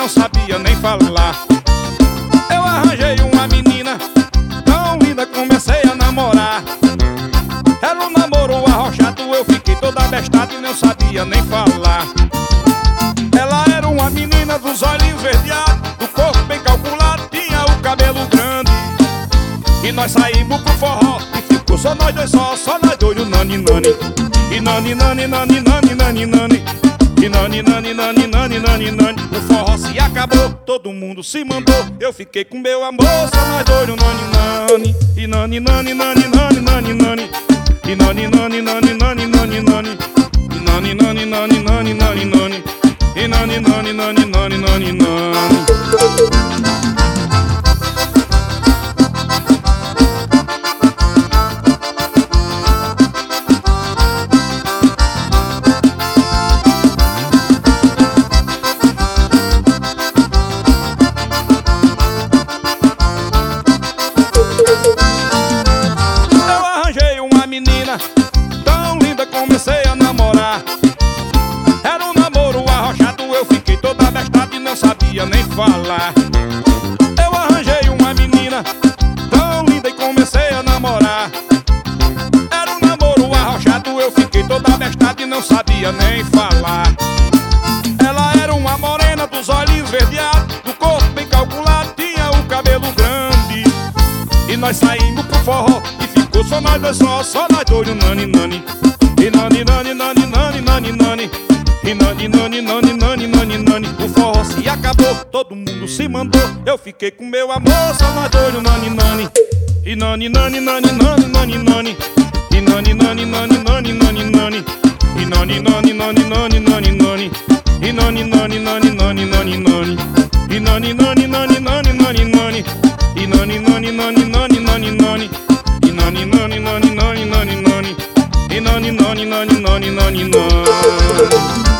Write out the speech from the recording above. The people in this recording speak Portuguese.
não sabia nem falar. Eu arranjei uma menina tão linda, comecei a namorar. Era um namoro arrochado, eu fiquei toda bestada e não sabia nem falar. Ela era uma menina dos olhinhos verdeados, do corpo bem calculado, tinha o cabelo grande. E nós saímos pro forró e ficou só nós dois, só nós dois, o nani nani. E nani nani nani nani nani nani. E nani nani nani nani nani nani. O forró se acabou, todo mundo se mandou. Eu fiquei com meu amor, só nós dois, o nani nani. E nani nani nani nani nani nani. E nani nani nani nani nani nani. E nani nani nani nani nani nani. E nani nani nani nani nani nani. Eu arranjei uma menina tão linda, comecei a namorar. Era um namoro arrochado, eu fiquei toda bestada e não sabia nem falar. Eu arranjei uma menina tão linda e comecei a namorar. Era um namoro arrochado, eu fiquei toda bestada e não sabia nem falar. Ela era uma morena dos olhinhos verdeados, do corpo bem calculado, tinha o cabelo grande. E nós saímos pro forró e ficou só nós dois, só nós dois, o nani nani. E nani nani nani nani nani nani. E nani nani nani nani nani nani. O forró se acabou, todo mundo se mandou. Eu fiquei com meu amor, só nós dois, o nani nani. E nani nani nani nani nani nani. E nani nani nani nani nani nani. E nani nani nani nani nani nani. E nani nani nani nani nani nani. E nani nani nani nani nani nani. E nani nani nani nani nani nani. E nani nani nani nani nani nani. E nani nani nani nani nani nani.